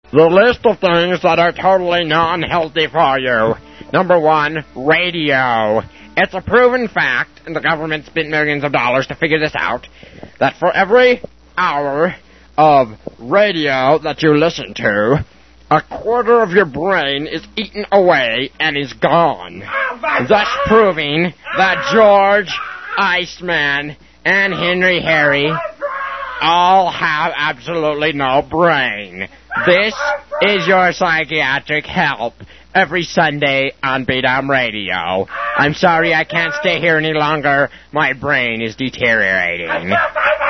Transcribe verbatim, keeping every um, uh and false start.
The list of things that are totally non-healthy for you. Number one, radio. It's a proven fact, and the government spent millions of dollars to figure this out, that for every hour of radio that you listen to, a quarter of your brain is eaten away and is gone, thus proving that George, Iceman, and Henry Harry all have absolutely no brain. This is your psychiatric help every Sunday on B-Dom Radio. I'm sorry I can't stay here any longer. My brain is deteriorating.